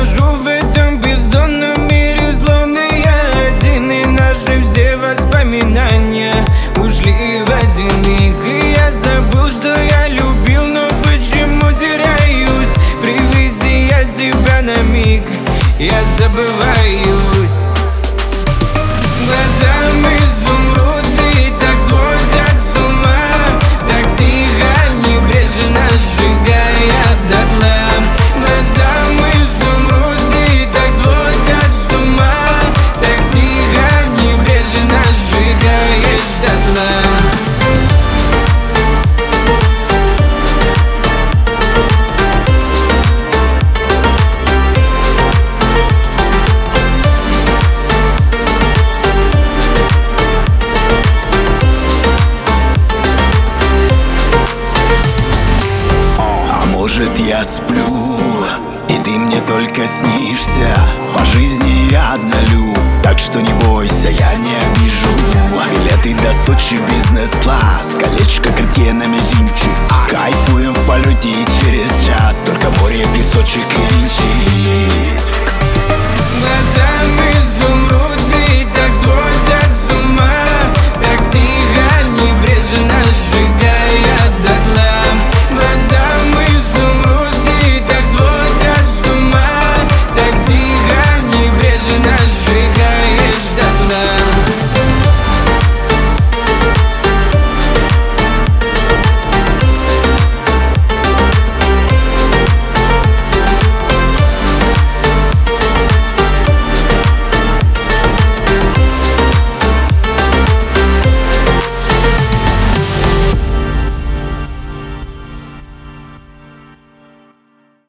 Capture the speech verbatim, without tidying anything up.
брожу в этом бездонном мире, словно я один, и наши все воспоминания ушли в один миг. И я забыл, что я любил, но почему теряюсь при виде я тебя на миг, я забываюсь. Глазами изумруды так сводят с ума, так тихо, небрежно сжигая дотла. Глазами изумруды так сводят с ума, так тихо, небрежно сжигаешь дотла. Может, я сплю, и ты мне только снишься. По жизни я однолюб, так что не бойся, я не обижу. Билеты до Сочи, бизнес-класс, колечко Картье на мизинчик. Кайфуем в полете и через час только море, песочек и винчик. Глазами изумруд